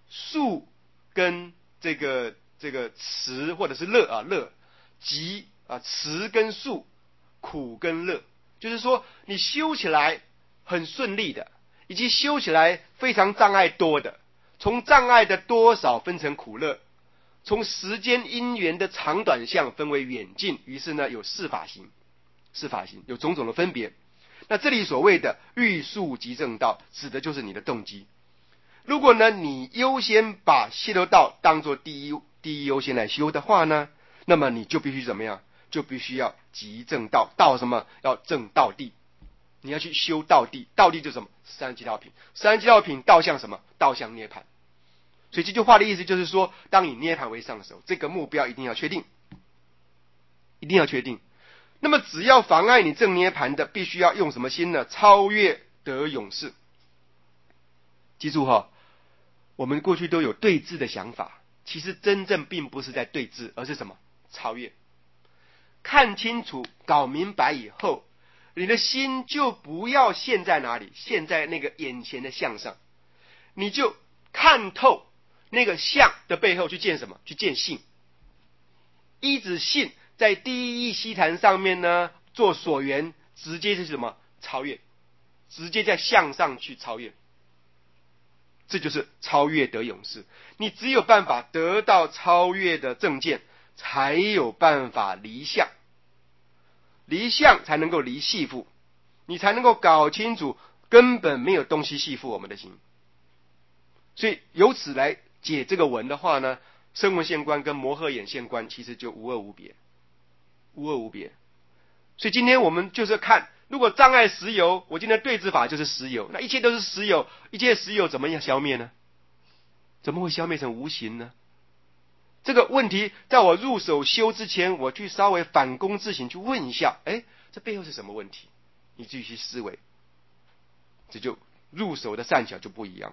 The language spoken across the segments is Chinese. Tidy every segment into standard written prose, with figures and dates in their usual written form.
速跟这个慈或者是乐，急慈跟速，苦跟乐，就是说你修起来很顺利的，以及修起来非常障碍多的，从障碍的多少分成苦乐，从时间因缘的长短相分为远近，于是呢有四法行有种种的分别。那这里所谓的欲速即正道，指的就是你的动机。如果呢你优先把解脱道当作第一优先来修的话呢，那么你就必须怎么样？就必须要即正道，道什么？要正道地。你要去修道地，道地就是什么？37道品，37道品道向什么？道向涅槃。所以这句话的意思就是说，当你涅槃为上的时候，这个目标一定要确定，一定要确定。那么只要妨碍你正涅槃的，必须要用什么心呢？超越得永世。记住我们过去都有对峙的想法，其实真正并不是在对峙，而是什么？超越。看清楚搞明白以后，你的心就不要陷在哪里，陷在那个眼前的相上，你就看透那个相的背后去见什么？去见性。依止性在第一义悉檀上面呢做所缘，直接是什么？超越，直接在相上去超越。这就是超越得永世。你只有办法得到超越的正见，才有办法离相，离相才能够离系缚，你才能够搞清楚根本没有东西系缚我们的心。所以由此来解这个文的话呢，声闻现观跟摩诃眼现观其实就无二无别，无二无别。所以今天我们就是看，如果障碍实有，我今天的对治法就是实有，那一切都是实有，一切实有怎么样消灭呢？怎么会消灭成无形呢？这个问题在我入手修之前，我去稍微反躬自省，去问一下，这背后是什么问题？你继续去思维，这就入手的善巧就不一样。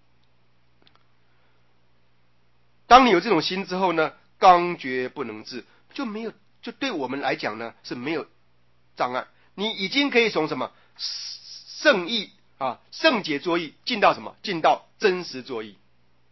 当你有这种心之后呢，刚觉不能治，就对我们来讲呢是没有障碍。你已经可以从什么圣意圣解作意进到什么？进到真实作意。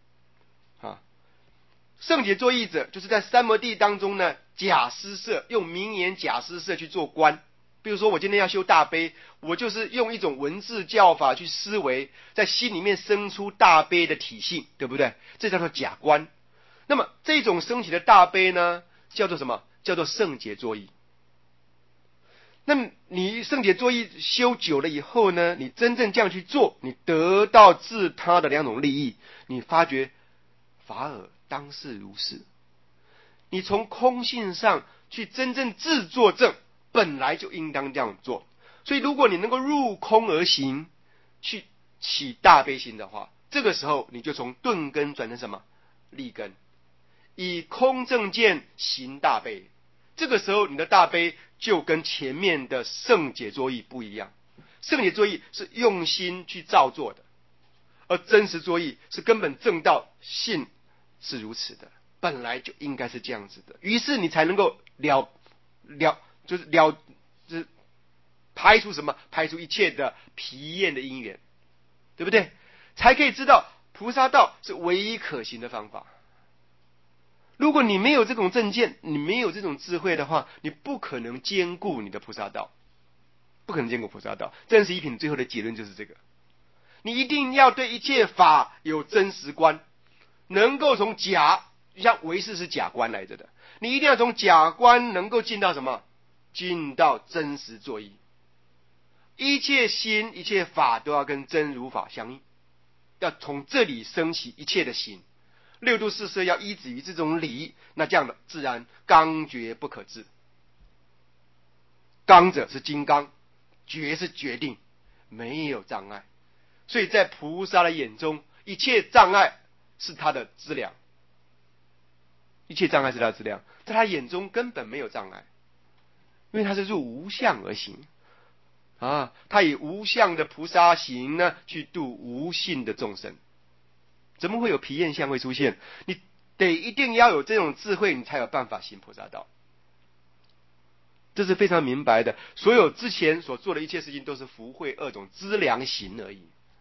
圣解作意者，就是在三摩地当中呢，假施设，用名言假施设去做观。比如说我今天要修大悲，我就是用一种文字教法去思维，在心里面生出大悲的体性，对不对？这叫做假观。那么这种升起的大悲呢，叫做什么？叫做圣解作意。那么你圣解作意修久了以后呢，你真正这样去做，你得到自他的两种利益，你发觉法尔当是如是。你从空性上去真正自作证，本来就应当这样做。所以如果你能够入空而行，去起大悲心的话，这个时候你就从钝根转成什么？利根。以空正见行大悲，这个时候你的大悲就跟前面的圣解作意不一样。圣解作意是用心去造作的，而真实作意是根本正道性是如此的，本来就应该是这样子的。于是你才能够就是排除什么？排除一切的疲厌的因缘，对不对？才可以知道菩萨道是唯一可行的方法。如果你没有这种正见，你没有这种智慧的话，你不可能兼顾你的菩萨道，不可能兼顾菩萨道。真实一品最后的结论就是这个，你一定要对一切法有真实观，能够从假，像唯识是假观来着的，你一定要从假观能够进到什么？进到真实作意。一切心一切法都要跟真如法相应，要从这里升起一切的心。六度四摄要依止于这种理，那这样的自然刚决不可治。刚者是金刚，决是决定，没有障碍。所以在菩萨的眼中，一切障碍是他的资粮，一切障碍是他的资粮，在他眼中根本没有障碍，因为他是入无相而行他以无相的菩萨行呢，去度无性的众生。怎么会有疲厌相会出现？你一定要有这种智慧，你才有办法行菩萨道。这是非常明白的。所有之前所做的一切事情，都是福慧二种资粮行而已，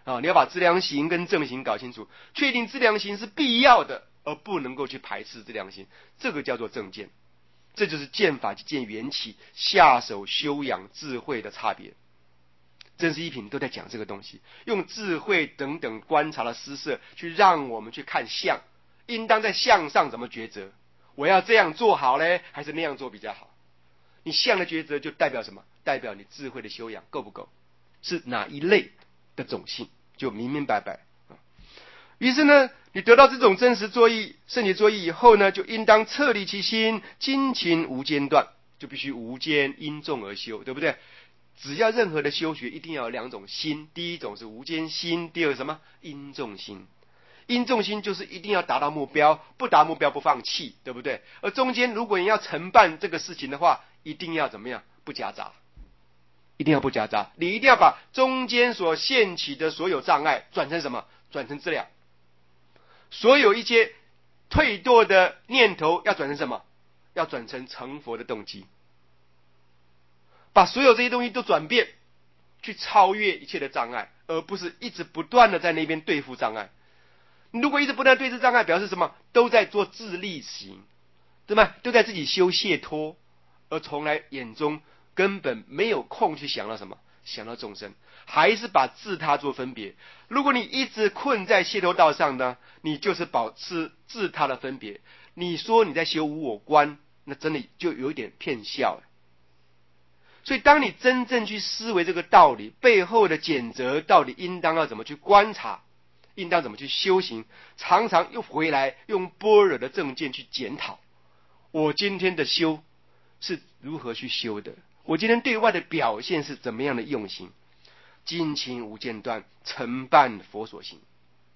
啊，你要把知良行跟正行搞清楚，确定知良行是必要的，而不能够去排斥知良行，这个叫做正见。这就是见法及见缘起，下手修养智慧的差别。真实一品都在讲这个东西，用智慧等等观察的施设，去让我们去看相，应当在相上怎么抉择？我要这样做好呢，还是那样做比较好？你相的抉择就代表什么？代表你智慧的修养够不够？是哪一类的种性，就明明白白。于是呢，你得到这种真实作意、圣洁作意以后呢，就应当彻立其心，精勤无间断，就必须无间因重而修，对不对？只要任何的修学，一定要有两种心，第一种是无间心，第二个什么？因重心。因重心就是一定要达到目标，不达目标不放弃，对不对？而中间如果你要承办这个事情的话，一定要怎么样？不夹杂，一定要不夹杂。你一定要把中间所现起的所有障碍转成什么？转成资粮。所有一些退堕的念头要转成什么？要转成成佛的动机。把所有这些东西都转变，去超越一切的障碍，而不是一直不断的在那边对付障碍。你如果一直不断对峙障碍，表示什么？都在做自利行，对吗？都在自己修解脱，而从来眼中根本没有空去想到什么，想到众生，还是把自他做分别。如果你一直困在解脱道上呢，你就是保持自他的分别。你说你在修无我观，那真的就有一点骗笑。所以当你真正去思维这个道理背后的检则，到底应当要怎么去观察，应当怎么去修行，常常又回来用般若的正见去检讨，我今天的修是如何去修的，我今天对外的表现是怎么样的用心，精勤无间断，承办佛所行。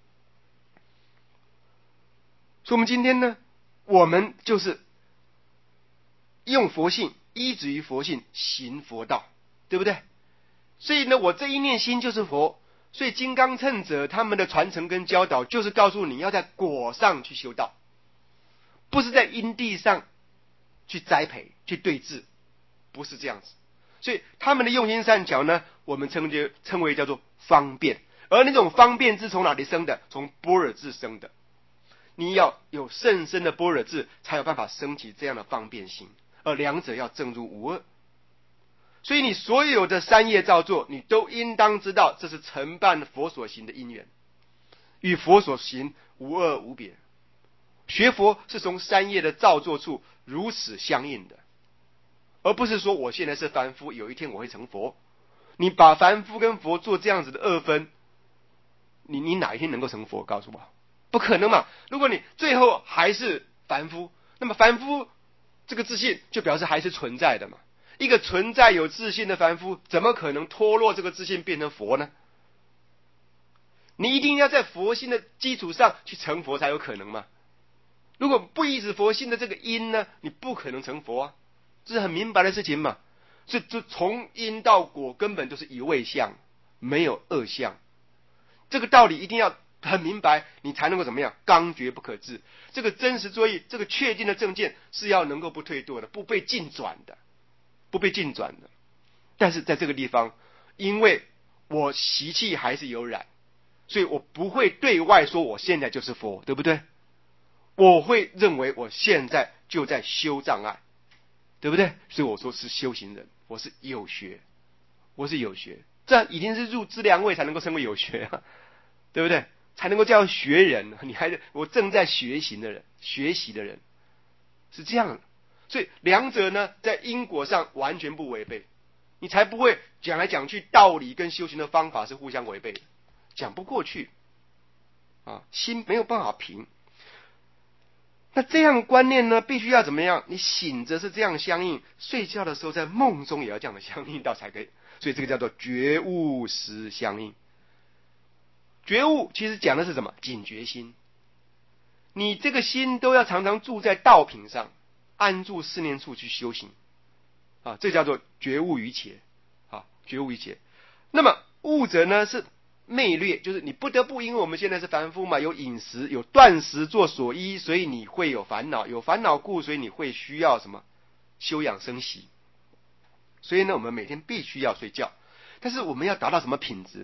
所以我们今天呢，我们就是用佛性，依止于佛性行佛道，对不对？所以呢，我这一念心就是佛。所以金刚乘者他们的传承跟教导，就是告诉你要在果上去修道，不是在因地上去栽培去对治，不是这样子。所以他们的用心善巧呢，我们称为叫做方便。而那种方便是从哪里生的？从般若智生的。你要有甚深的般若智，才有办法升起这样的方便心，而两者要正入无二。所以你所有的三业造作，你都应当知道，这是承办佛所行的因缘，与佛所行无二无别。学佛是从三业的造作处如此相应的，而不是说我现在是凡夫，有一天我会成佛。你把凡夫跟佛做这样子的二分，你哪一天能够成佛？告诉我，不可能嘛！如果你最后还是凡夫，那么凡夫这个自信就表示还是存在的嘛。一个存在有自信的凡夫，怎么可能脱落这个自信变成佛呢？你一定要在佛心的基础上去成佛才有可能嘛。如果不依止佛心的这个因呢，你不可能成佛啊，这是很明白的事情嘛。所以就从因到果根本就是一味相，没有二相。这个道理一定要很明白，你才能够怎么样？刚决不可治。这个真实作意，这个确定的正见是要能够不退堕的，不被尽转的。不被尽转的。但是在这个地方，因为我习气还是有染，所以我不会对外说我现在就是佛，对不对？我会认为我现在就在修障碍，对不对？所以我说是修行人，我是有学，我是有学，这已经是入资粮位才能够称为有学啊，对不对？才能够叫学人，你还我正在学习的人，是这样的。所以两者呢，在因果上完全不违背，你才不会讲来讲去，道理跟修行的方法是互相违背的，讲不过去啊，心没有办法平。那这样观念呢，必须要怎么样？你醒着是这样相应，睡觉的时候在梦中也要这样的相应到才可以。所以这个叫做觉悟时相应。觉悟其实讲的是什么？警觉心。你这个心都要常常住在道品上。安住四念处去修行啊，这叫做觉悟于切啊，觉悟于切。那么悟者呢是昧略，就是你不得不，因为我们现在是凡夫嘛，有饮食有断食做所依，所以你会有烦恼，有烦恼故，所以你会需要什么休养生息。所以呢，我们每天必须要睡觉，但是我们要达到什么品质？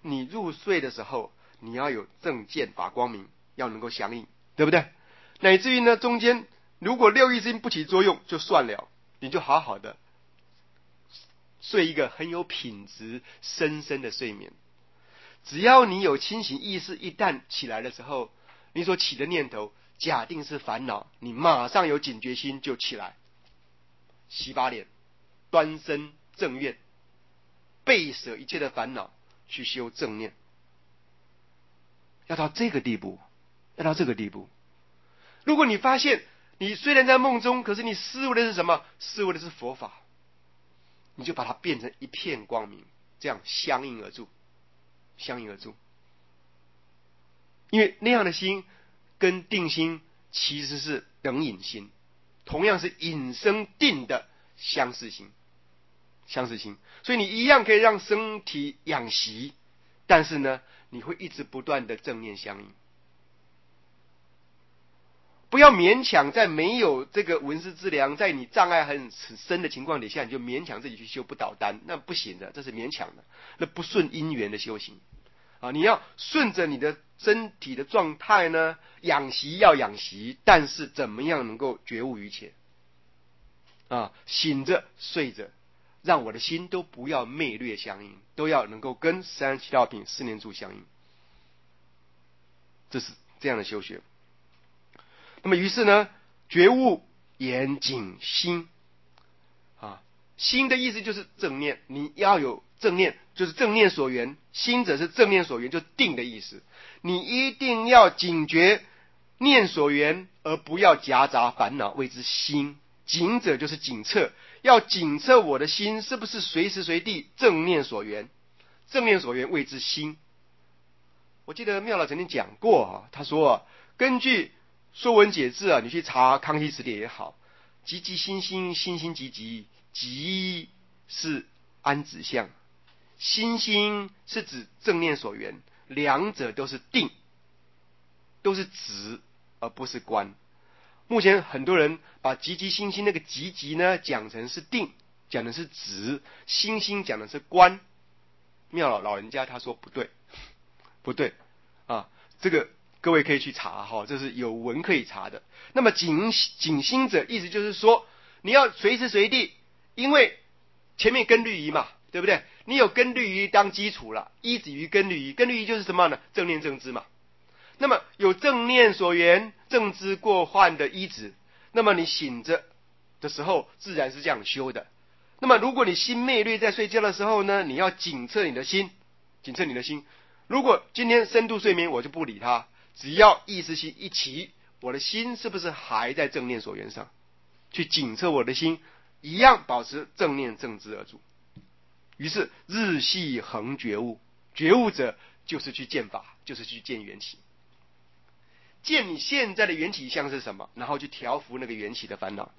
你入睡的时候，你要有正见法光明，要能够响应，对不对？乃至于呢，中间如果六意识心不起作用，就算了，你就好好的睡一个很有品质、深深的睡眠。只要你有清醒意识，一旦起来的时候，你所起的念头，假定是烦恼，你马上有警觉心就起来，洗把脸，端身正愿，背舍一切的烦恼，去修正念。要到这个地步，要到这个地步。如果你发现你虽然在梦中，可是你思维的是什么？思维的是佛法，你就把它变成一片光明，这样相应而住，相应而住。因为那样的心跟定心其实是等引心，同样是引生定的相似心，相似心。所以你一样可以让身体养息，但是呢，你会一直不断的正念相应。不要勉强在没有这个闻思之良，在你障碍很深的情况底下，你就勉强自己去修不倒单，那不行的，这是勉强的，那不顺因缘的修行啊！你要顺着你的身体的状态呢，养息要养息，但是怎么样能够觉悟于切啊？醒着睡着，让我的心都不要昧略相应，都要能够跟37道品四念处相应，这是这样的修学。那么于是呢，觉悟严谨心啊，心的意思就是正念，你要有正念，就是正念所缘，心者是正念所缘，就定的意思。你一定要警觉念所缘，而不要夹杂烦恼，谓之心。警者就是警测，要警测我的心是不是随时随地正念所缘，正念所缘谓之心。我记得妙老曾经讲过他说根据说文解字你去查康熙词典也好，急急心心，心心急急，急是安止相，心心是指正念所缘，两者都是定，都是止而不是观。目前很多人把急急心心那个急急呢讲成是定，讲的是止，心心讲的是观。妙老人家他说不对，不对啊，这个各位可以去查这是有文可以查的。那么警心者意思就是说，你要随时随地，因为前面根律仪嘛，对不对？你有根律仪当基础了，依止于根律仪，根律仪就是什么呢？正念正知嘛。那么有正念所缘，正知过患的依止，那么你醒着的时候自然是这样修的。那么如果你心昧略在睡觉的时候呢，你要警测你的心，警测你的心。如果今天深度睡眠，我就不理它，只要意识心一起，我的心是不是还在正念所缘上，去警测我的心，一样保持正念正知而住。于是日系恒觉悟，觉悟者就是去见法，就是去见缘起，见你现在的缘起相是什么，然后去调伏那个缘起的烦恼，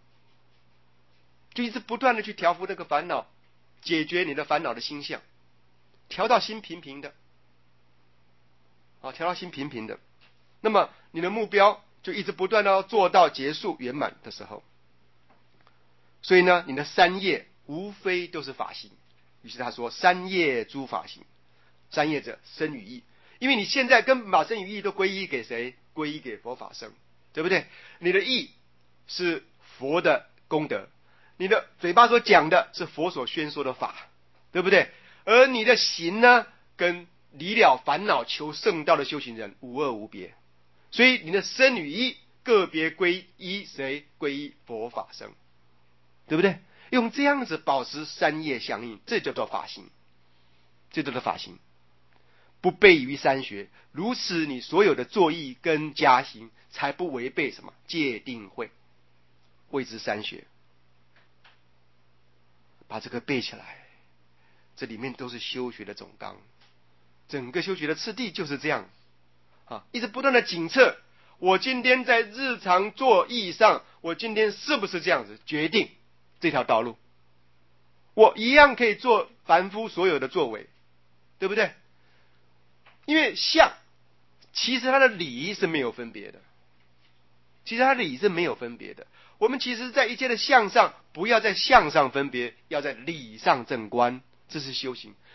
就一直不断的去调伏那个烦恼，解决你的烦恼的心相，调到心平平的调到心平平的，那么你的目标就一直不断的要做到结束圆满的时候。所以呢，你的三业无非都是法行。于是他说三业诸法行，三业者身语意，因为你现在根本把身语意都归依给谁？归依给佛法僧，对不对？你的意是佛的功德，你的嘴巴所讲的是佛所宣说的法，对不对？而你的行呢，跟离了烦恼求圣道的修行人无二无别，所以你的身与意个别归依谁？归依佛法僧，对不对？用这样子保持三业相应，这叫做法行，这叫做法行，不悖于三学。如此你所有的作意跟加行才不违背什么戒定慧，谓之三学。把这个背起来，这里面都是修学的总纲，整个修学的次第就是这样一直不断的警测，我今天在日常作意上，我今天是不是这样子决定这条道路，我一样可以做凡夫所有的作为，对不对？因为相其实它的理是没有分别的，其实它的理是没有分别的。我们其实在一切的相上，不要在相上分别，要在理上正观，这是修行。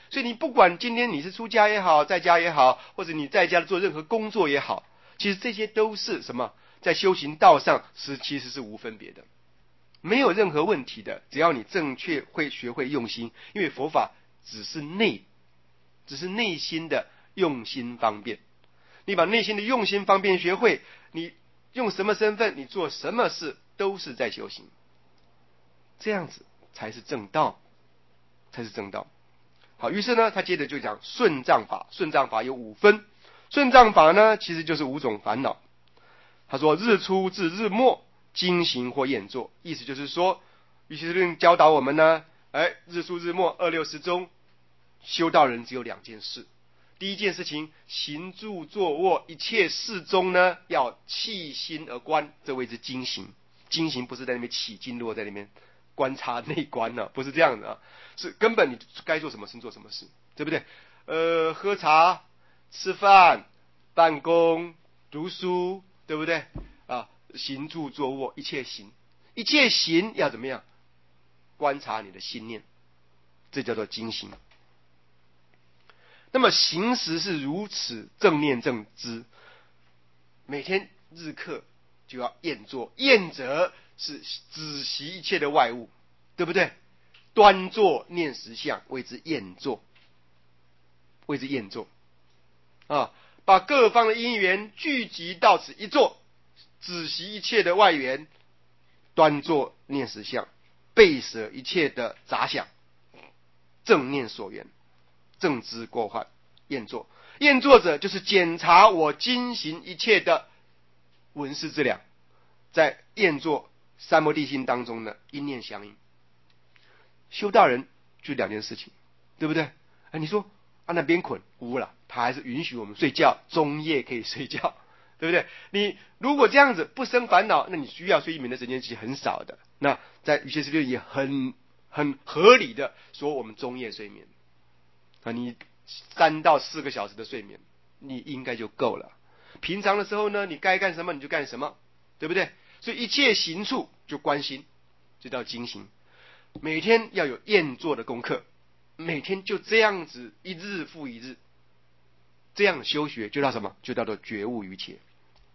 所以你不管今天你是出家也好，在家也好，或者你在家做任何工作也好，其实这些都是什么？在修行道上其实是无分别的，没有任何问题的。只要你正确会学会用心，因为佛法只是内心的用心方便。你把内心的用心方便学会，你用什么身份，你做什么事都是在修行，这样子才是正道，才是正道。好，于是呢，他接着就讲顺障法。顺障法有5分，顺障法呢，其实就是5种烦恼。他说日出至日没，经行或验作，意思就是说，瑜伽师论教导我们呢，日出日没，2、6、10中，修道人只有2件事。第一件事情，行住坐卧一切事中呢，要弃心而观，这谓之经行。经行不是在那边起经络，在那边观察内观呢，不是这样的啊，是根本你该做什么事做什么事，对不对？喝茶、吃饭、办公、读书，对不对？行住坐卧一切行，一切行要怎么样？观察你的心念，这叫做经行。那么行时是如此正念正知，每天日课就要验作，验则是止息一切的外物，对不对？端坐念实相，谓之验作，谓之验作啊！把各方的因缘聚集到此一坐，止息一切的外缘，端坐念实相，背舍一切的杂想，正念所缘，正知过患。验作，验作者就是检查我经行一切的闻思之量，在验作三摩地心当中呢，一念相应。修道人就2件事情，对不对？你说那边捆无了，他还是允许我们睡觉，中夜可以睡觉，对不对？你如果这样子不生烦恼，那你需要睡眠的时间其实很少的。那在瑜伽师论也很合理的说，我们中夜睡眠你3到4个小时的睡眠，你应该就够了。平常的时候呢，你该干什么你就干什么，对不对？所以一切行处就观心，就叫经行。每天要有验作的功课，每天就这样子一日复一日，这样修学就叫什么？就叫做觉悟于切。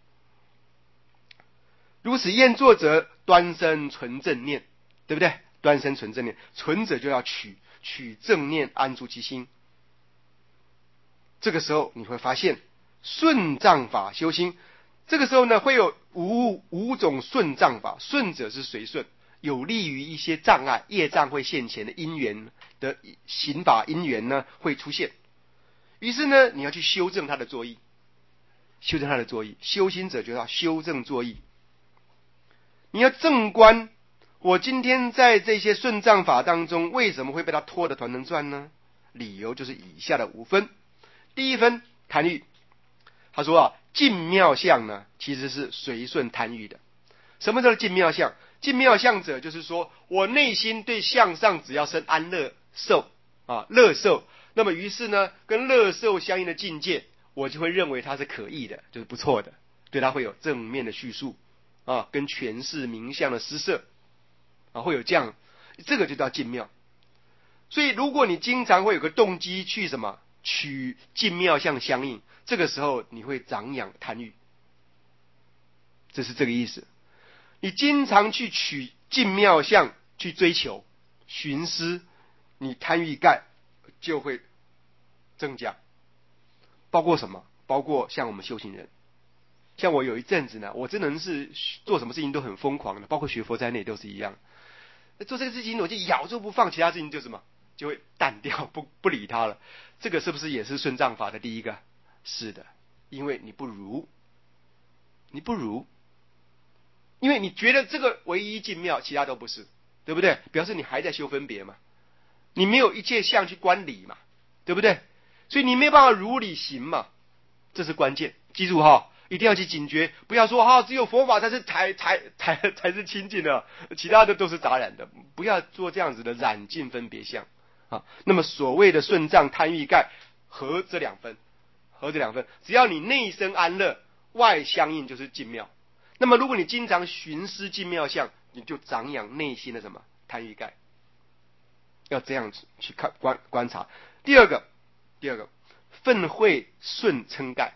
如此验作者，端身存正念，对不对？端身存正念，存者就要取正念安住其心。这个时候你会发现顺障法修心，这个时候呢会有五种顺障法。顺者是随顺，有利于一些障碍，业障会现前的因缘的行法因缘呢会出现，于是呢你要去修正他的作意，修正他的作意。修心者就要修正作意，你要正观我今天在这些顺障法当中为什么会被他拖得团团转呢？理由就是以下的5分。第1分，贪欲。他说净妙相呢其实是随顺贪欲的。什么叫净妙相？净妙相者就是说我内心对向上只要生安乐受乐受，那么于是呢跟乐受相应的境界，我就会认为它是可意的，就是不错的，对它会有正面的叙述跟诠释名相的施设会有这样，这个就叫净妙。所以如果你经常会有个动机去什么取净妙相相应，这个时候你会长养贪欲，这是这个意思。你经常去取净妙相去追求寻思，你贪欲盖就会增加。包括什么？包括像我们修行人，像我有一阵子呢，我真的是做什么事情都很疯狂的，包括学佛在内都是一样。做这个事情我就咬住不放，其他事情就什么就会淡掉，不理他了。这个是不是也是顺障法的第一个？是的，因为你不如，因为你觉得这个唯一净妙，其他都不是，对不对？表示你还在修分别嘛，你没有一切相去观理嘛，对不对？所以你没有办法如理行嘛，这是关键。记住一定要去警觉，不要说只有佛法才是清净的，其他的都是杂染的，不要做这样子的染净分别相那么所谓的顺障贪欲盖合这2分，只要你内生安乐，外相应就是净妙。那么如果你经常寻思净妙相，你就长养内心的什么贪欲盖，要这样子去看观察。 第二个，愤恚顺嗔盖。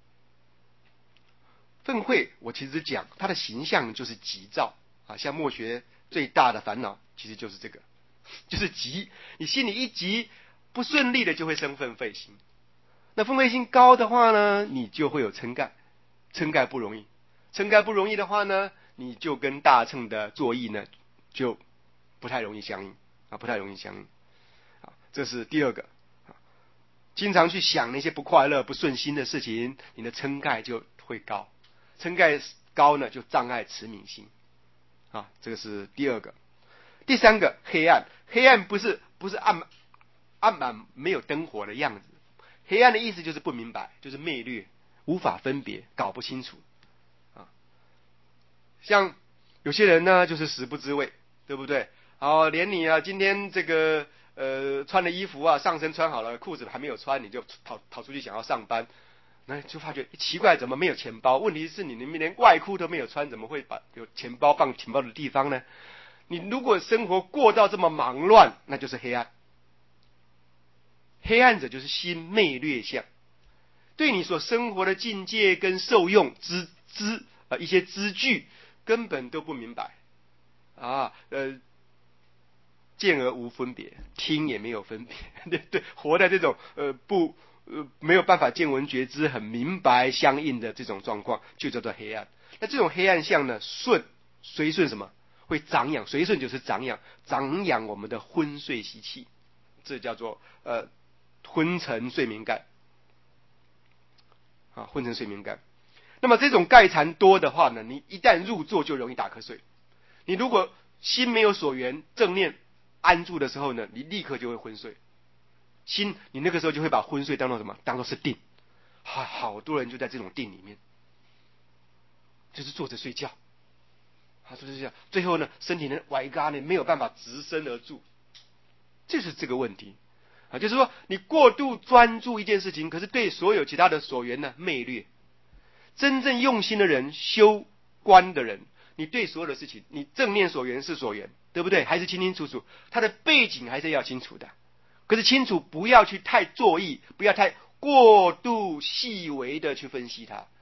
愤恚，我其实讲它的形象就是急躁啊，像墨学最大的烦恼其实就是这个，就是急。你心里一急，不顺利的就会生愤恚心。那愤恚心高的话呢，你就会有嗔盖，嗔盖不容易，嗔盖不容易的话呢，你就跟大乘的作意呢就不太容易相应啊，不太容易相应啊。这是第二个。经常去想那些不快乐、不顺心的事情，你的嗔盖就会高。嗔盖高呢，就障碍持名心啊，这个是第二个。第三个，黑暗。黑暗不是暗满没有灯火的样子，黑暗的意思就是不明白，就是昧略，无法分别，搞不清楚啊。像有些人呢，就是食不知味，对不对？连你啊，今天这个穿的衣服啊，上身穿好了，裤子还没有穿，你就跑出去想要上班。那就发觉奇怪，怎么没有钱包？问题是你连外裤都没有穿，怎么会把有钱包放钱包的地方呢？你如果生活过到这么忙乱，那就是黑暗。黑暗者就是心昧略相，对你所生活的境界跟受用一些资具根本都不明白啊，见而无分别，听也没有分别，对，活在这种没有办法见闻觉知很明白相应的这种状况，就叫做黑暗。那这种黑暗相呢，随顺什么？会长养，随顺就是长养我们的昏睡习气，这叫做昏沉睡眠盖啊，昏沉睡眠盖。那么这种盖缠多的话呢，你一旦入座就容易打瞌睡。你如果心没有所缘，正念安住的时候呢，你立刻就会昏睡。你那个时候就会把昏睡当作什么？当作是定。好多人就在这种定里面，就是坐着睡觉，坐着睡觉，最后呢，身体呢歪嘎呢，没有办法直身而住，就是这个问题啊。就是说，你过度专注一件事情，可是对所有其他的所缘呢昧略。真正用心的人，修观的人，你对所有的事情，你正念所缘是所缘，对不对？还是清清楚楚，它的背景还是要清楚的。可是清楚，不要去太作意，不要太过度细微的去分析它，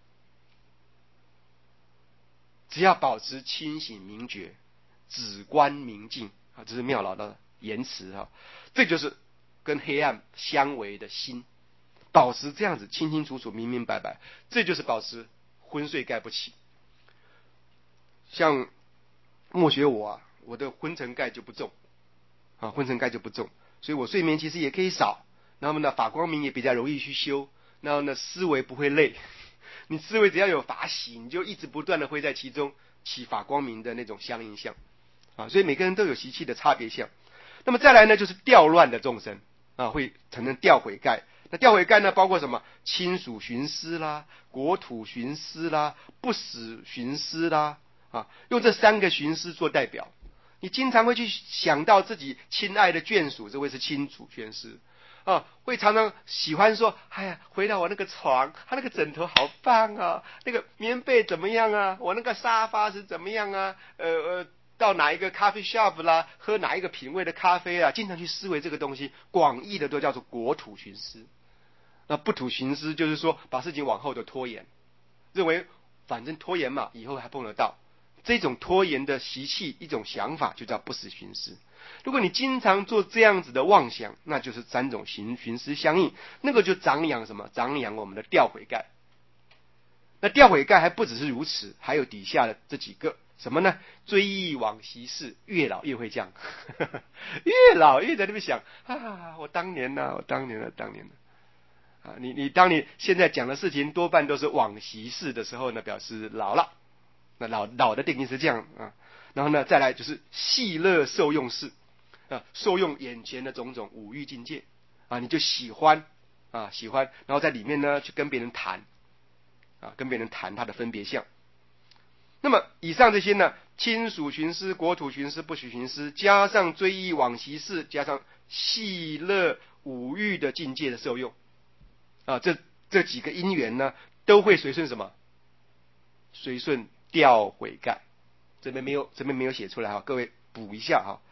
只要保持清醒明觉，止观明净啊，这是妙老的言辞啊，这就是跟黑暗相违的心，保持这样子清清楚楚、明明白白，这就是保持昏睡盖不起。像默学我的昏沉盖就不重啊，昏沉盖就不重。所以我睡眠其实也可以少，然后呢，法光明也比较容易去修，然后呢，思维不会累。你思维只要有法喜，你就一直不断的会在其中起法光明的那种相应相啊。所以每个人都有习气的差别相。那么再来呢，就是调乱的众生啊，会产生调毁盖。那调毁盖呢，包括什么？亲属寻思啦，国土寻思啦，不死寻思啦啊，用这三个寻思做代表。你经常会去想到自己亲爱的眷属，这位是亲属寻思啊，会常常喜欢说，哎呀，回到我那个床，他那个枕头好棒啊，那个棉被怎么样啊，我那个沙发是怎么样啊，到哪一个咖啡 shop 啦，喝哪一个品味的咖啡啊，经常去思维这个东西，广义的都叫做国土寻思。那不土寻思就是说把事情往后的拖延，认为反正拖延嘛，以后还碰得到。这种拖延的习气，一种想法就叫不死寻思。如果你经常做这样子的妄想，那就是三种寻思相应，那个就长养什么？长养我们的调毁盖。那调毁盖还不只是如此，还有底下的这几个什么呢？追忆往昔事，越老越会这样，越老越在那边想啊，我当年呢，啊，当你现在讲的事情多半都是往昔事的时候呢，表示老了。那老的定义是这样啊，然后呢，再来就是喜乐受用事啊，受用眼前的种种五欲境界啊，你就喜欢，然后在里面呢去跟别人谈他的分别相。那么以上这些呢，亲属寻思、国土寻思、不许寻思，加上追忆往昔事，加上喜乐五欲的境界的受用啊，这几个因缘呢，都会随顺什么？随顺调毁盖。这边没有写出来哈，各位补一下哈。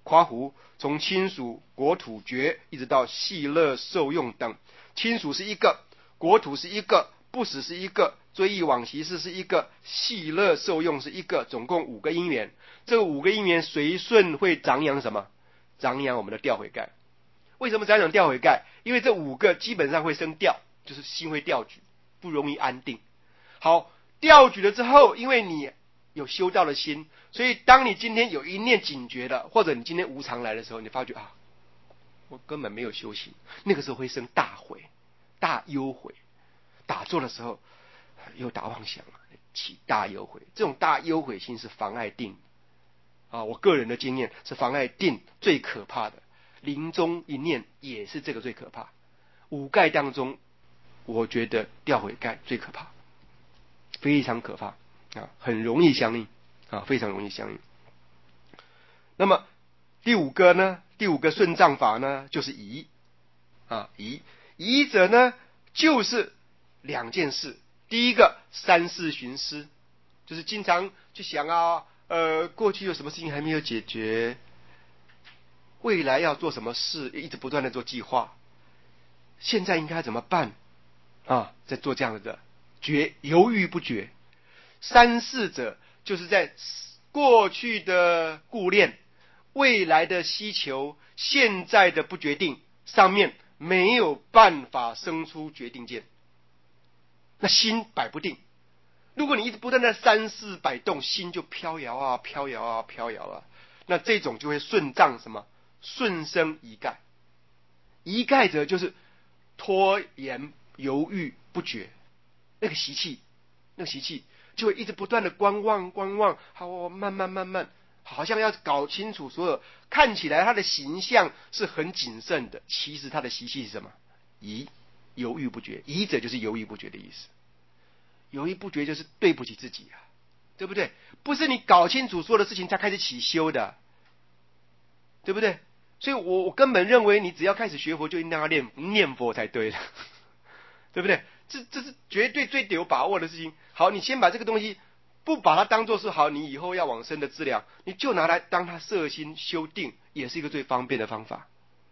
夸胡，从亲属、国土、爵，一直到细乐、受用等。亲属是一个，国土是一个，不死是一个，追忆往昔事是一个，细乐受用是一个，总共5个因缘。这5个因缘随顺会长养什么？长养我们的调回盖。为什么长养调回盖？因为这5个基本上会生调，就是心会调举，不容易安定。好，调举了之后，因为你有修到了心，所以当你今天有一念警觉了，或者你今天无常来的时候，你发觉啊，我根本没有修行，那个时候会生大悔、大忧悔。打坐的时候又打妄想了，起大忧悔。这种大忧悔心是妨碍定啊，我个人的经验是妨碍定最可怕的。临终一念也是这个最可怕。5盖当中，我觉得调回盖最可怕，非常可怕啊，很容易相应啊，非常容易相应。那么第5个呢？第5个顺障法呢，就是疑啊，疑者呢，就是2件事。第一个三世寻思，就是经常去想啊，过去有什么事情还没有解决，未来要做什么事，一直不断的做计划，现在应该怎么办啊？在做这样的犹豫不决。三世者就是在过去的顾念、未来的希求、现在的不决定上面没有办法生出决定见，那心摆不定。如果你一直不断的三世摆动，心就飘摇啊飘摇啊飘摇啊，那这种就会顺障什么？顺生疑盖。疑盖者就是拖延、犹豫不决，那个习气就会一直不断的观望，好，慢慢，好像要搞清楚所有。看起来他的形象是很谨慎的，其实他的习气是什么？犹豫不决。疑者就是犹豫不决的意思。犹豫不决就是对不起自己啊，对不对？不是你搞清楚所有的事情才开始起修的，对不对？所以我根本认为你只要开始学佛就应当要念佛才对的，对不对？这是绝对最有把握的事情。好，你先把这个东西不把它当作是好你以后要往生的资粮，你就拿来当它摄心修定，也是一个最方便的方法。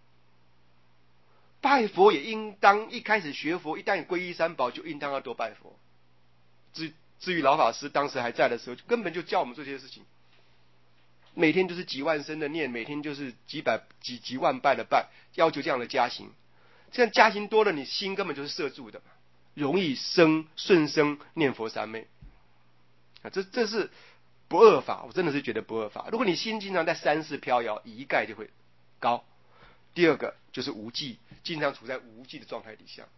拜佛也应当一开始学佛，一旦皈依三宝就应当要多拜佛。至于老法师当时还在的时候，根本就教我们做这些事情，每天就是几万声的念，每天就是几万拜的拜，要求这样的加行。这样加行多了，你心根本就是摄住的嘛，容易顺生念佛三昧啊，这是不二法，我真的是觉得不二法。如果你心经常在三世飘摇，疑盖就会高。第2个就是无记，经常处在无记的状态底下。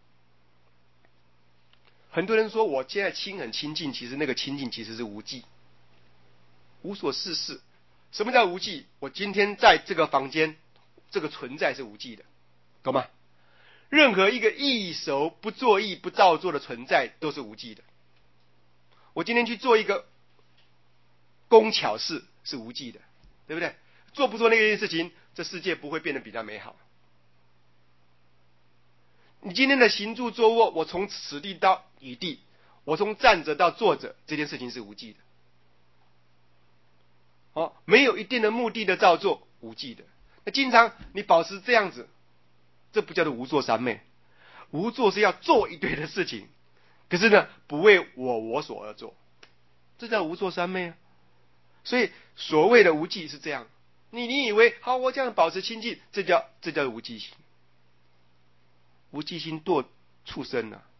很多人说我现在很清净，其实那个清净其实是无记，无所事事。什么叫无记？我今天在这个房间，这个存在是无记的，懂吗？任何一个意熟不作意不造作的存在都是无记的。我今天去做一个工巧事是无记的，对不对？做不做那件事情，这世界不会变得比较美好。你今天的行住坐卧，我从此地到彼地，我从站着到坐着，这件事情是无记的。没有一定的目的的造作，无记的。那经常你保持这样子，这不叫做无作三昧。无作是要做一堆的事情，可是呢，不为我所而做，这叫无作三昧啊。所以所谓的无记是这样，你以为好，我这样保持清净，这叫无记心。无记心堕畜生啊，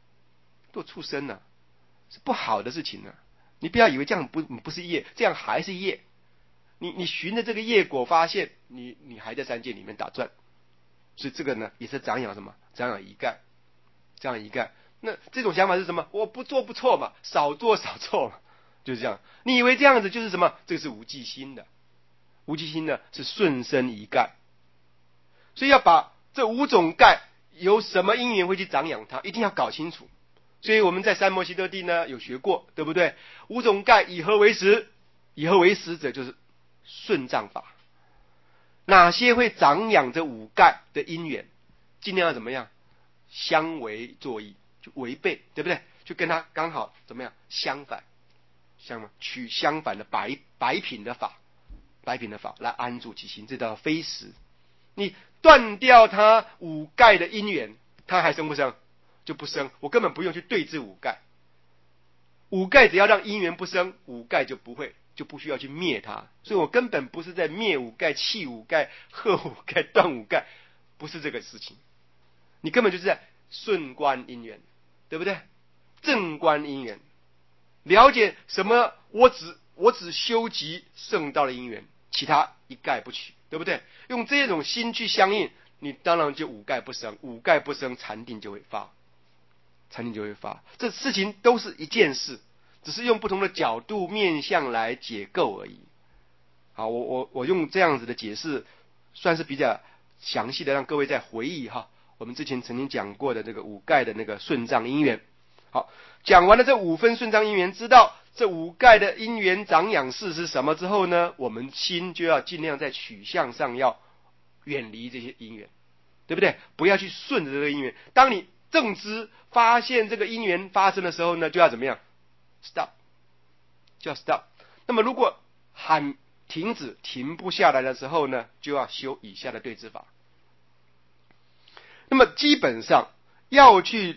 是不好的事情啊。你不要以为这样不是业，这样还是业。你循着这个业果发现，你还在三界里面打转。所以这个呢，也是长养什么？长养疑盖，那这种想法是什么？我不做不错嘛，少做嘛，就是这样。你以为这样子就是什么？这个是无记心的。无记心呢是顺生疑盖，所以要把这5种盖由什么因缘会去长养它，一定要搞清楚。所以我们在三摩悉多地呢有学过，对不对？5种盖以何为实？以何为实者就是顺障法。哪些会长养这5盖的因缘，尽量要怎么样？相违作意，就违背，对不对？就跟他刚好怎么样相反，取相反的白品的法， 白品的法来安住其心，这叫非时。你断掉它五盖的因缘，它还生不生？就不生。我根本不用去对治五盖，五盖只要让因缘不生，五盖就不需要去灭它。所以我根本不是在灭五盖、弃五盖、贺五盖、断五盖，不是这个事情。你根本就是在顺观因缘，对不对？正观因缘，了解什么？我只修集圣道的因缘，其他一概不取，对不对？用这种心去相应，你当然就五盖不生，五盖不生，禅定就会发，禅定就会发。这事情都是一件事，只是用不同的角度面向来解构而已。好，我用这样子的解释，算是比较详细的，让各位再回忆哈，我们之前曾经讲过的这个五盖的那个顺障因缘。好，讲完了这五分顺障因缘，知道这五盖的因缘长养事是什么之后呢，我们心就要尽量在取向上要远离这些因缘，对不对？不要去顺着这个因缘。当你正知发现这个因缘发生的时候呢，就要怎么样 ？stop， 就要 stop。那么如果喊停止停不下来的时候呢，就要修以下的对治法。那么基本上要去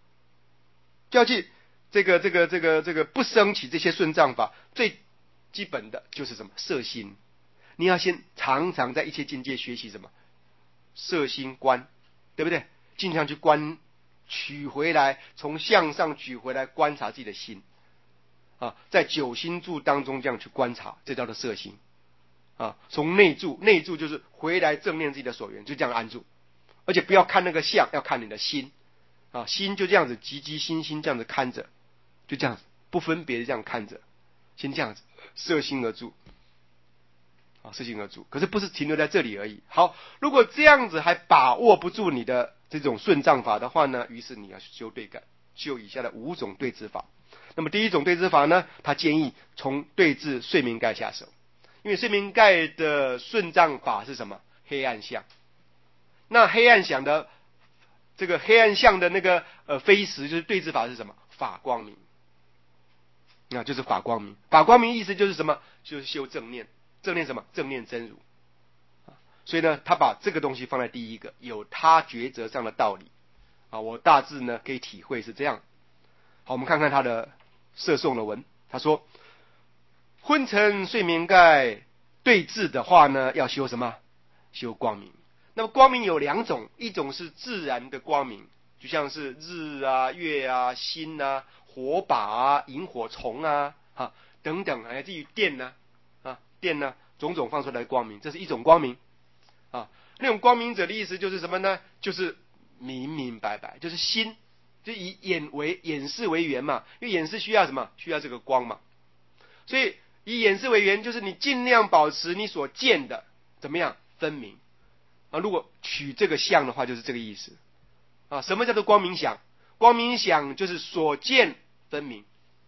这个不升起这些顺障法，最基本的就是什么？摄心。你要先常常在一切境界学习什么？摄心观，对不对？尽量去取回来，从向上取回来观察自己的心啊，在九心住当中这样去观察，这叫做摄心啊。从内住就是回来正念自己的所缘，就这样安住，而且不要看那个相，要看你的心啊，心就这样子积积心心这样子看着，就这样子不分别的这样看着，先这样子摄心而住啊，摄心而住。可是不是停留在这里而已。好，如果这样子还把握不住你的这种顺障法的话呢，于是你要修对感，修以下的五种对治法。那么第一种对治法呢，他建议从对治睡眠盖下手，因为睡眠盖的顺障法是什么？黑暗相。那黑暗相的这个黑暗相的那个非时，就是对治法是什么？法光明。那就是法光明。法光明意思就是什么？就是修正念。正念什么？正念真如。所以呢，他把这个东西放在第一个，有他抉择上的道理啊。我大致呢可以体会是这样。好，我们看看他的摄颂的文。他说，昏沉睡眠盖对治的话呢，要修什么？修光明。那么光明有两种，一种是自然的光明，就像是日啊、月啊、星啊、火把啊、萤火虫啊、等等，乃至于电呢电呢，种种放出来的光明，这是一种光明啊。那种光明者的意思就是什么呢？就是明明白白，就是心，就以眼视为缘嘛，因为眼视需要什么？需要这个光嘛。所以以眼视为缘，就是你尽量保持你所见的怎么样分明啊。如果取这个相的话，就是这个意思啊。什么叫做光明想？光明想就是所见分明，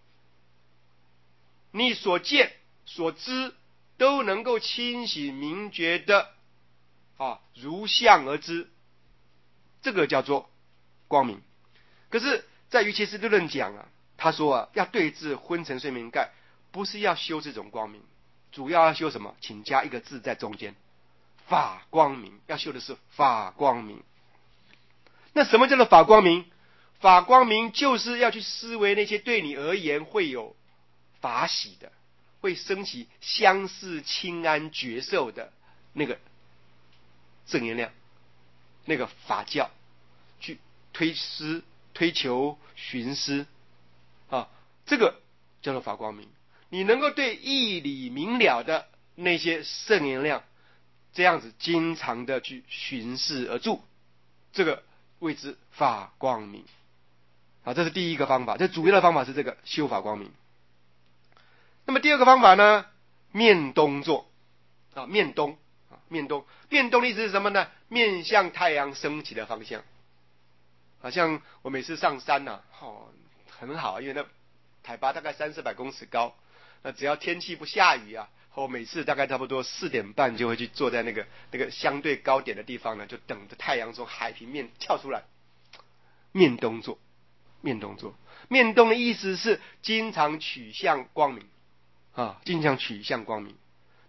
你所见所知都能够清醒明觉的如相而知，这个叫做光明。可是在瑜伽师理论讲啊，他说要对治昏沉睡眠盖，不是要修这种光明，主要要修什么？请加一个字在中间，法光明。要修的是法光明。那什么叫做法光明？法光明就是要去思维那些对你而言会有法喜的，会升起相似清安觉受的那个正能量，那个法教，去推求寻思这个叫做法光明。你能够对义理明了的那些圣能量，这样子经常的去巡视而住，这个谓之法光明这是第一个方法，这主要的方法是这个修法光明。那么第二个方法呢，面东坐面东的意思是什么呢？面向太阳升起的方向。好像我每次上山很好，因为那海拔大概300-400公尺高，那只要天气不下雨我每次大概差不多4点半就会去坐在那个相对高点的地方呢，就等着太阳从海平面跳出来。面东坐，面东的意思是经常取向光明经常取向光明。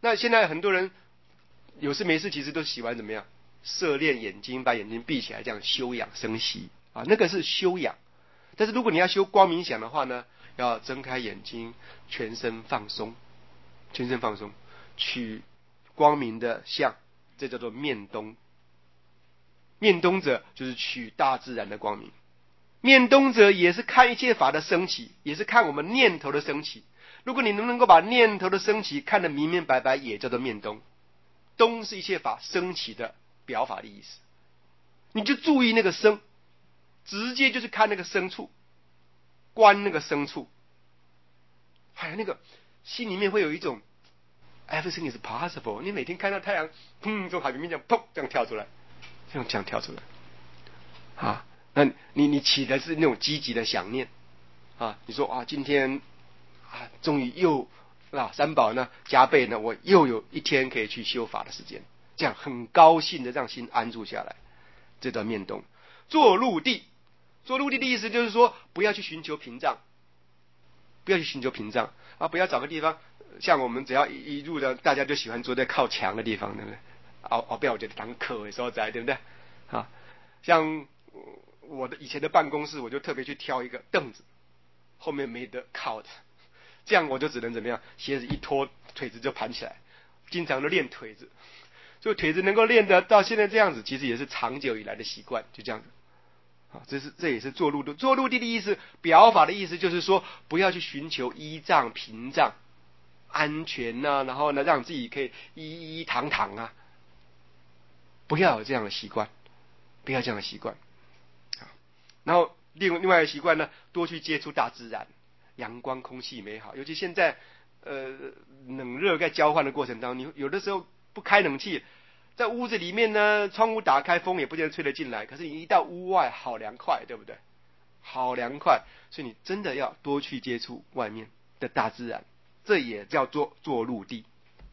那现在很多人有事没事，其实都喜欢怎么样？射练眼睛，把眼睛闭起来，这样休养生息啊，那个是修养。但是如果你要修光冥想的话呢，要睁开眼睛，全身放松，全身放松，取光明的相，这叫做面东。面东者就是取大自然的光明，面东者也是看一切法的升起，也是看我们念头的升起。如果你能够把念头的升起看得明明白白，也叫做面东。东是一切法升起的表法的意思，你就注意那个生，直接就是看那个生处，观那个生处。还有那个心里面会有一种 everything is possible， 你每天看到太阳砰从海平面这样砰这样跳出来，这样跳出来啊，那你起的是那种积极的想念啊，你说啊今天啊终于又三宝呢加倍呢，我又有一天可以去修法的时间，这样很高兴的让心安住下来。这段面动坐入地，坐入地的意思就是说不要去寻求屏障，不要去寻求屏障啊，不要找个地方，像我们只要一入的，大家就喜欢坐在靠墙的地方，对不对？不要我觉得当课的时候在，对不对？啊，像我的以前的办公室，我就特别去挑一个凳子，后面没得靠的，这样我就只能怎么样？鞋子一脱，腿子就盘起来，经常都练腿子，所以腿子能够练得到现在这样子，其实也是长久以来的习惯，就这样子。这也是坐入地。坐入地的意思，表法的意思就是说，不要去寻求依仗、屏障、安全啊，然后呢，让自己可以依依躺躺啊，不要有这样的习惯，不要这样的习惯。然后另外的习惯呢，多去接触大自然，阳光、空气美好。尤其现在冷热在交换的过程当中，你有的时候不开冷气，在屋子里面呢，窗户打开，风也不见得吹得进来。可是你一到屋外，好凉快，对不对？好凉快，所以你真的要多去接触外面的大自然，这也叫做坐入地。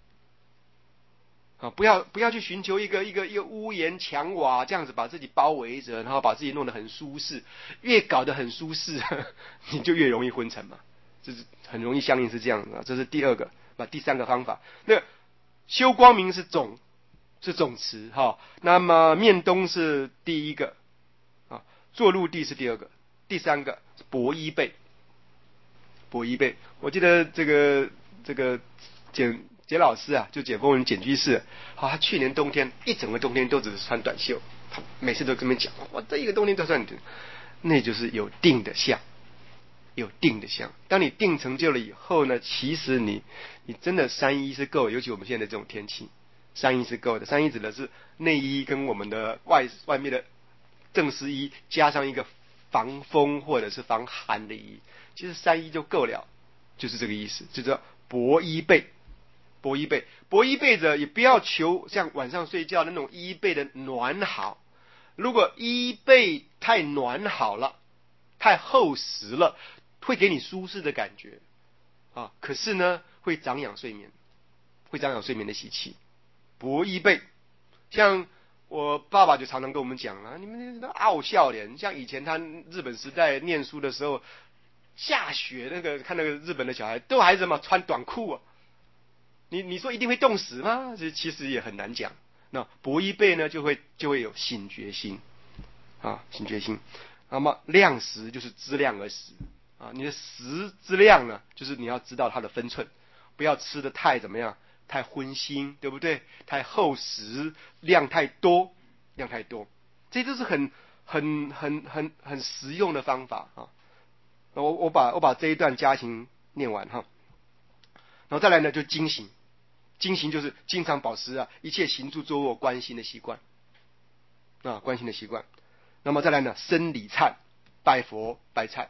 不要去寻求一个屋檐墙瓦这样子把自己包围着，然后把自己弄得很舒适，越搞得很舒适，你就越容易昏沉嘛。这是很容易相应是这样的。这是第二个，第三个方法。那修光明是总持哈，那么面东是第一个啊，坐入地是第二个，第三个是薄衣被。薄衣被，我记得这个简老师啊，就简风文简居士，他去年冬天一整个冬天都只是穿短袖，他每次都跟我们讲，我这一个冬天都穿短袖，那就是有定的相，有定的相。当你定成就了以后呢，其实你真的三衣是够的，尤其我们现在这种天气，三衣是够的。三衣指的是内衣跟我们的外面的正式衣，加上一个防风或者是防寒的衣，其实三衣就够了，就是这个意思，就叫薄衣被。薄衣被，薄衣被者也不要求像晚上睡觉的那种衣被的暖好。如果衣被太暖好了，太厚实了，会给你舒适的感觉啊，可是呢，会长养睡眠，会长养睡眠的习气。薄衣被，像我爸爸就常常跟我们讲啊，你们傲笑脸，像以前他日本时代念书的时候，下雪看那个日本的小孩都还什么穿短裤啊。你说一定会冻死吗？这其实也很难讲。那薄衣被呢，就会有醒觉心啊，醒觉心。那么量食就是知量而食啊，你的食之量呢，就是你要知道它的分寸，不要吃的太怎么样，太荤腥，对不对？太厚实，量太多，这都是很实用的方法啊。我把这一段家行念完哈，然后再来呢就精行。精行就是经常保持一切行住坐卧观心的习惯啊，观心的习惯。那么再来呢，生礼忏，拜佛拜忏。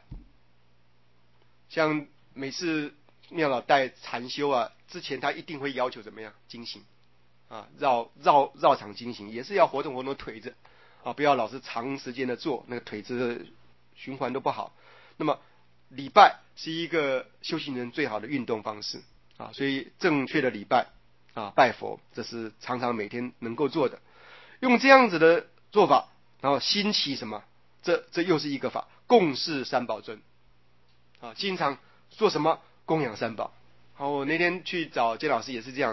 像每次妙老带禅修啊，之前他一定会要求怎么样精行啊，绕场精行，也是要活动腿子啊，不要老是长时间的坐，那个腿子循环都不好。那么礼拜是一个修行人最好的运动方式啊，所以正确的礼拜拜佛，这是常常每天能够做的。用这样子的做法，然后兴起什么？这又是一个法，供事三宝尊经常做什么供养三宝。好，我那天去找简老师也是这样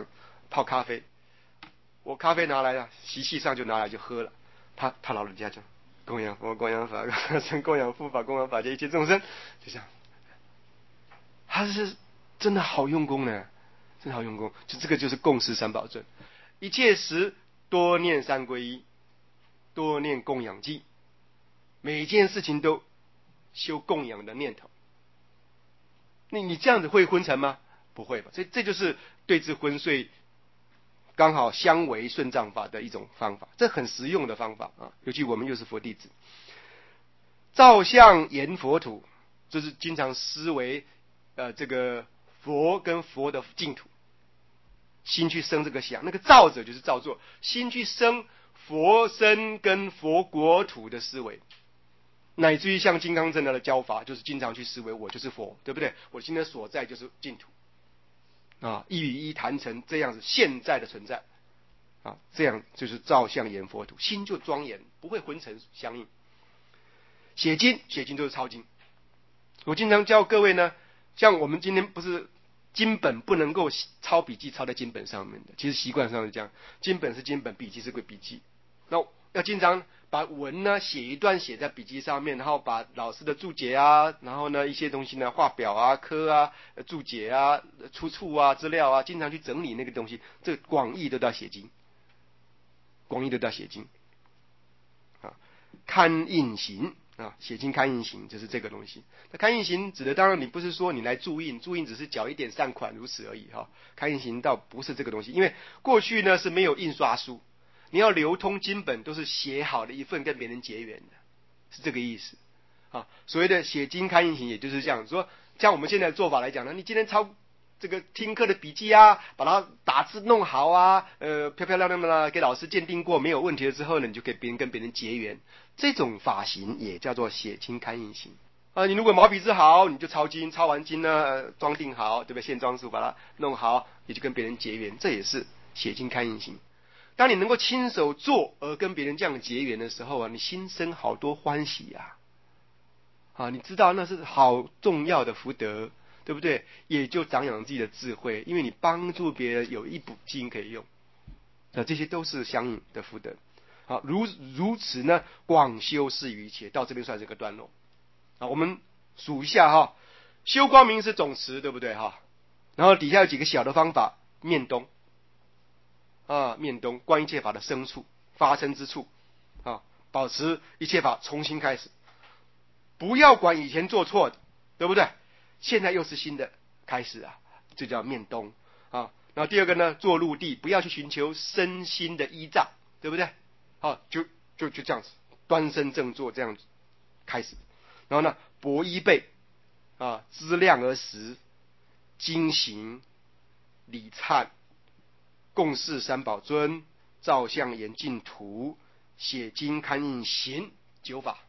泡咖啡，我咖啡拿来了，习气上就拿来就喝了。他老人家就供养佛、供养法、供养护法、供养法界一切众生，就这样。他是真的好用功呢，真的好用功。就这个就是共事三宝尊，一切时多念三皈依，多念供养记，每件事情都修供养的念头。你这样子会昏沉吗？不会吧。所以这就是对治昏睡刚好相违顺障法的一种方法，这很实用的方法啊。尤其我们又是佛弟子，照相言佛土，就是经常思维这个佛跟佛的净土，心去生这个想，那个造者就是造作，心去生佛身跟佛国土的思维，乃至于像金刚真的教法，就是经常去思维我就是佛，对不对？我今天所在就是净土啊，一与一谈成这样子现在的存在啊，这样就是照相言佛土，心就庄严，不会昏沉相应。写经就是抄经。我经常教各位呢，像我们今天不是经本不能够抄笔记抄在经本上面的，其实习惯上是这样，经本是经本，笔记是笔记。那要经常把文呢写一段写在笔记上面，然后把老师的注解啊，然后呢一些东西呢画表啊、科啊、注解啊、出处啊、资料啊，经常去整理那个东西。这个广义都叫写经，广义都叫写经啊。刊印行啊，写经刊印行就是这个东西。那刊印行指的当然你不是说你来注印，注印只是缴一点善款如此而已哈。刊印行倒不是这个东西，因为过去呢是没有印刷书。你要流通经本，都是写好的一份跟别人结缘的，是这个意思啊。所谓的写经刊印行，也就是这样说。像我们现在的做法来讲呢，你今天抄这个听课的笔记啊，把它打字弄好啊，漂漂亮亮的给老师鉴定过没有问题了之后呢，你就可以跟别人结缘。这种发型也叫做写经刊印行啊。你如果毛笔字好，你就抄经，抄完经呢，装订好，对不对？线装书把它弄好，也就跟别人结缘，这也是写经刊印行。当你能够亲手做而跟别人这样结缘的时候啊，你心生好多欢喜呀！啊，你知道那是好重要的福德，对不对？也就长养自己的智慧，因为你帮助别人有一补经可以用，这些都是相应的福德。好，如此呢，广修是于一切，到这边算是个段落。啊，我们数一下哈，修光明是总持，对不对哈？然后底下有几个小的方法，面东。面东观一切法的生处、发生之处啊，保持一切法重新开始，不要管以前做错的，对不对？现在又是新的开始啊，这叫面东啊。然后第二个呢，做入地，不要去寻求身心的依仗，对不对？就这样子，端身正坐这样子开始。然后呢，博依背啊，知量而实，精行礼忏。共事三宝尊，照相言净土，写经刊印行九法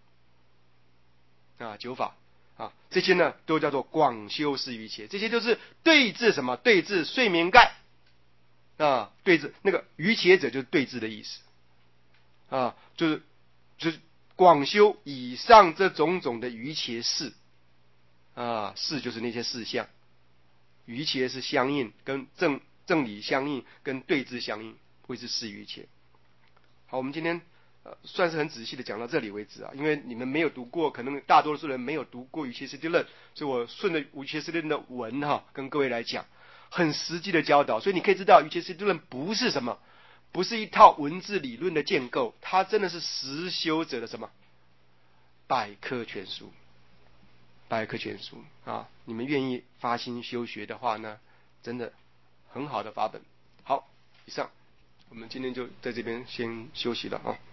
啊，九法啊，这些呢都叫做广修是于一切，这些就是对治什么？对治睡眠盖啊，对治那个于切者就是对治的意思啊，就是广修以上这种种的于切事啊，事就是那些事项，于切是相应跟正理相应，跟对治相应，谓之事于一切。好，我们今天算是很仔细的讲到这里为止啊，因为你们没有读过，可能大多数人没有读过瑜伽师地论，所以我顺着瑜伽师地论的文跟各位来讲，很实际的教导，所以你可以知道瑜伽师地论不是什么，不是一套文字理论的建构，它真的是实修者的什么百科全书，百科全书啊！你们愿意发心修学的话呢，真的很好的法本。好，以上我们今天就在这边先休息了啊。